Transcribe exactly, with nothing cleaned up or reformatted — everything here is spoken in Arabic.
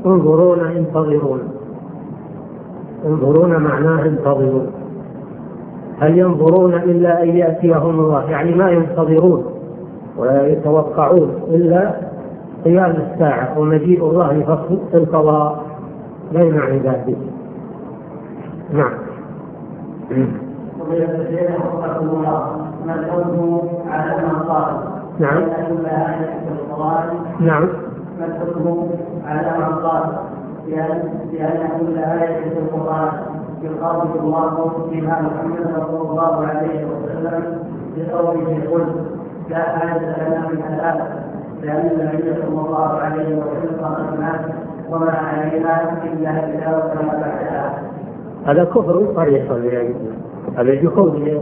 انظرون انتظرون. انظرون معناه انتظروا. هل ينظرون إلا أن يأتيهم الله؟ يعني ما ينتظرون ولا يتوقعون إلا قيام الساعة ومجيء الله لفصل القضاء بين عباده. نعم. نعم. نعم. ما الحكم على من قال بأن كل آية في القرآن يخاطب الله بها محمد صلى الله عليه وسلم بقوله قل لا حاجة لنا من هذا، لأن النبي صلى الله عليه وسلم قال وما علينا إلا كتاب ما بعدها. هذا كفر صريح، هذا جحود